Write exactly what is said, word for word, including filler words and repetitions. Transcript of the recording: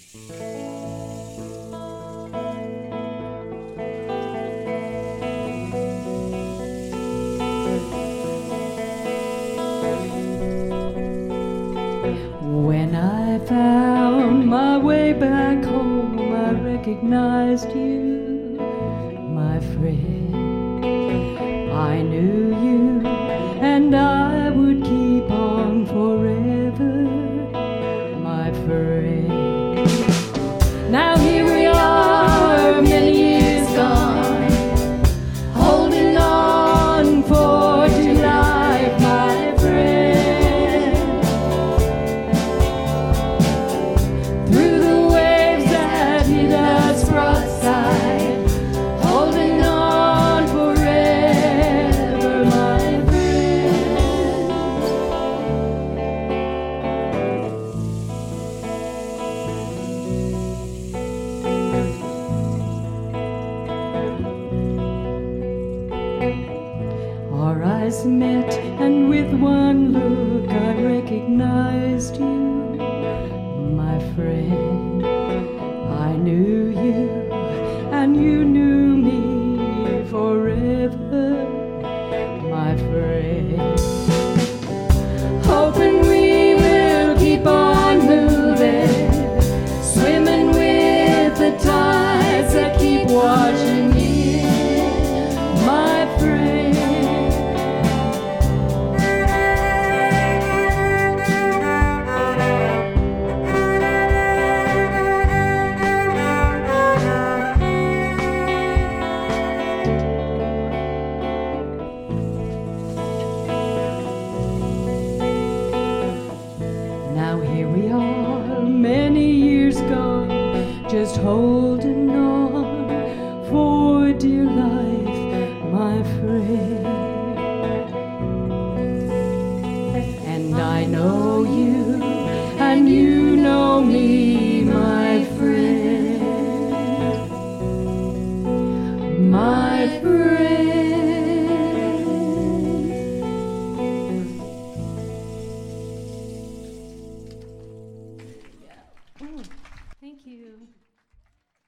When I found my way back home, I recognized you, my friend. I knew you, and I would keep on forever, my friend. Now here we are, many years gone, holding on for dear life, my friend. Through the waves that hit us broadside, holding on forever, my friend. Our eyes met, and with one look I recognized you, my friend. I knew you, and you knew me forever, my friend. Hoping we will keep on moving, swimming with the tides that keep washing in, my friend. Now here we are, many years gone, just holding on for dear life, my friend. And I know you, and you know me,